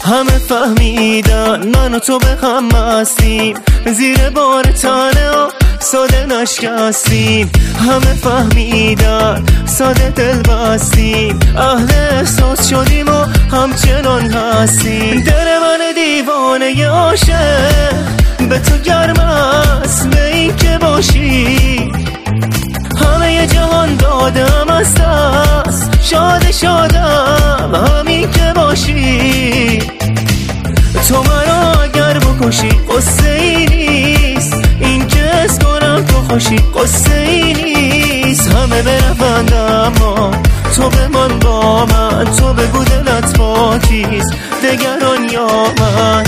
همه فهمیدن من و تو به هم مستیم، زیر بار تنه ساده نشکستیم. همه فهمیدن ساده دل بستیم، اهل احساس شدیم و همچنان هستیم. دل من دیوانه عاشق به تو گرم است، به این که باشی همه جهان دادم از دست. شادم همین که باشی، تو مرا اگر بکشی قصه ای نیست، این که حس کنم تو خوشی قصه ای نیست. همه برفند اما تو بمان با من، تو بگو دلت با کیست، دگران یا من.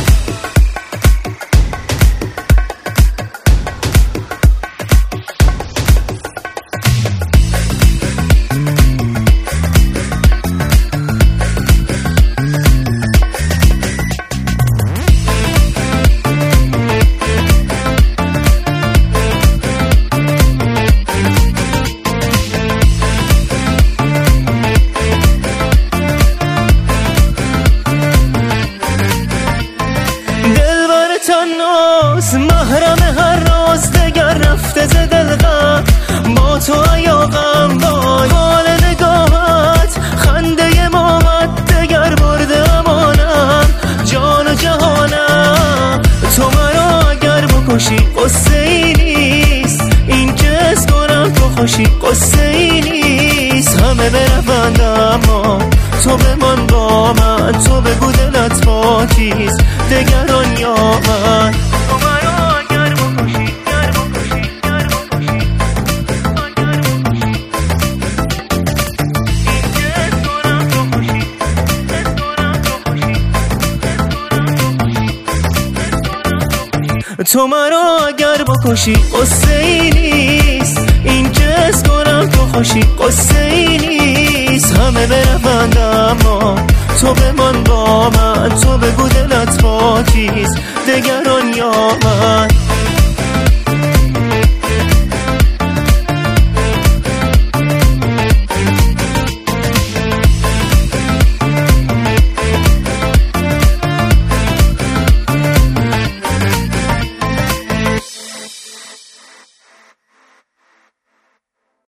تناس محرم هر راز، دگر رفته ز دل غم با تو ایاغم. با حال نگاهت خنده ماهت، دگر برده امانم جان و جهانم. تو مرا اگر بکشی قصه ای نیست، این که حس کنم تو خوشی قصه ای نیست. همه برفند اما تو بمان با من، تو بگو دلت با کیست، دگران یا من. تو مرا اگر بکشی تو مرا اگر بکشی قصه ای نیست، این که حس کنم تو خوشی قصه ای نیست. همه برفند اما تو بمان با من، تو بگو دلت با کیست، دگران یا من.